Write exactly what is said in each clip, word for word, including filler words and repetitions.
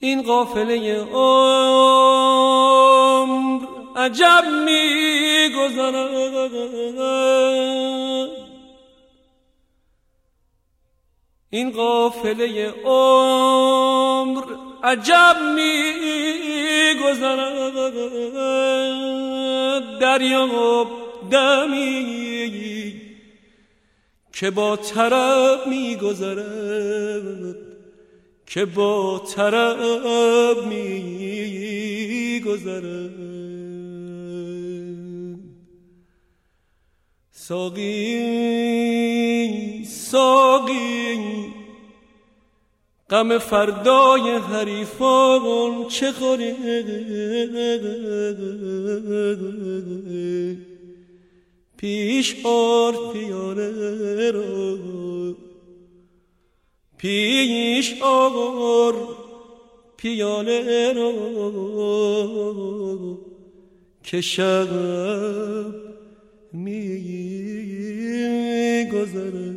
این قافله عمر عجب می‌گذرد، این قافله عمر عجب می‌گذرد، دریاب دمی که با طرب می‌گذرد، که با طرب می‌گذرد. ساقی ساقی غم فردای حریفان چه خوری، پیش آر پیاله را، پیش آر پیاله را که شب می گذره.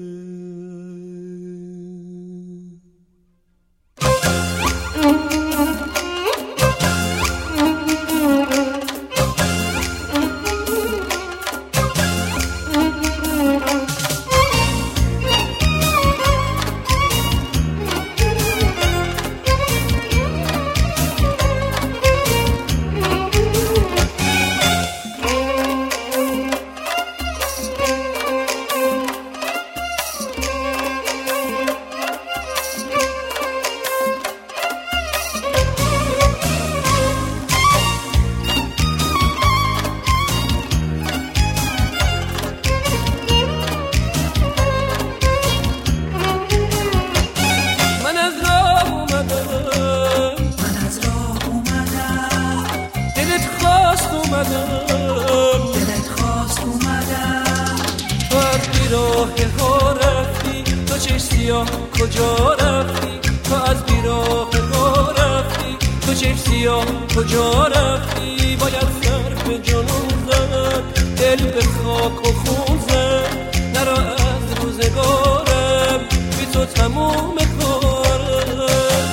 دلت خواست اومدم، تو از بیراه ها رفتی، تو چشم سیاه کجا رفتی، تو از بیراه ها رفتی، تو چشم سیاه کجا رفتی. باید سر به جنون زد، دل به خاک و خون زد، نرا از روزگارم بی تو تموم کارم.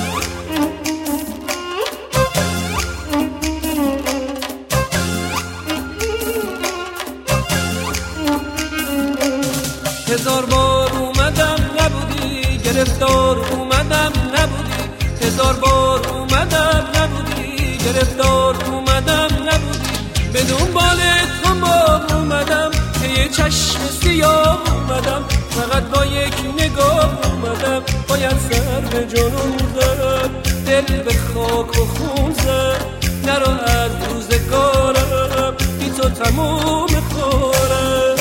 هزار بار اومدم نبودی، گرفتار اومدم نبودی، هزار بار اومدم نبودی، گرفتار اومدم نبودی. به دنبال تو ما اومدم که یه چشم سیاه اومدم، فقط با یک نگاه اومدم. باید سر به جنون زد، دل به خاک و خون زد، نرو از روزگارم بی تو تموم کارم.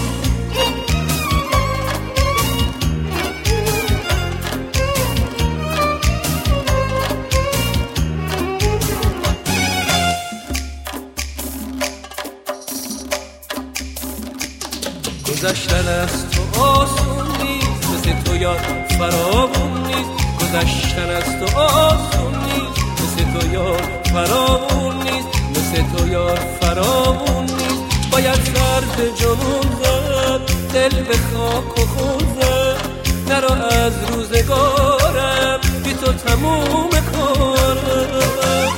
گذشتن از تو آسون نیست، مثل تو یار فراوون نیست. گذشتن از تو آسون نیست، مثل تو یار فراوون نیست، مثل تو یار فراوون نیست. باید سر به جنون زد، دل به خاک و خون زد، نرو از روزگارم بی تو تموم کارم.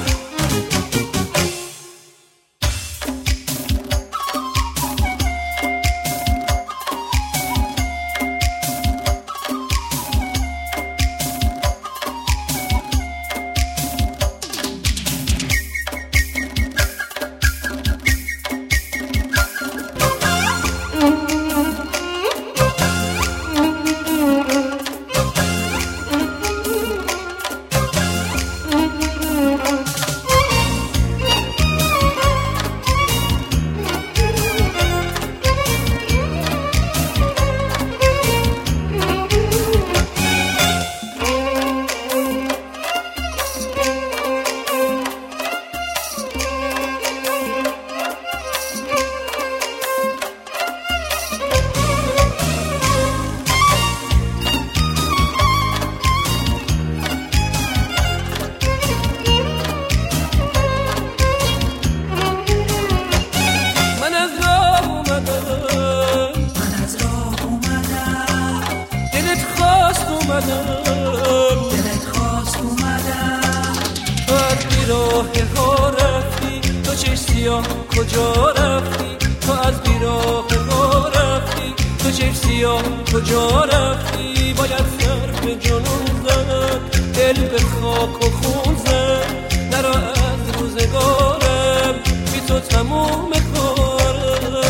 راه ها رفتی، تو چشم سیاه کجا رفتی، تو از بیراه ها رفتی، تو چشم سیاه کجا رفتی. باید سر به جنون زد، دل به خاک و خون زد، نرا از روزگارم بی تو تموم کارم.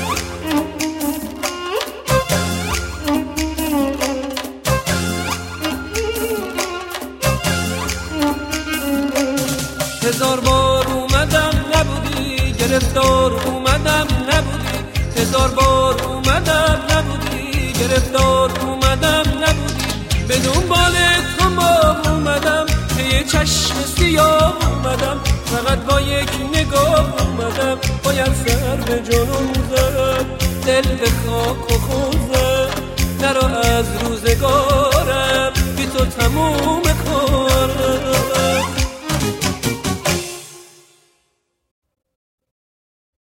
هزار بار اومدم نبودی، گرفتار اومدم نبودی، هزار بار اومدم نبودی، گرفتار اومدم نبودی. به دنبال تو ما اومدم، پی چشم سیاه اومدم، فقط با یک نگاه اومدم. باید سر به جنون زد، دل به خاک و خون زد، نرا از روزگارم بی تو تموم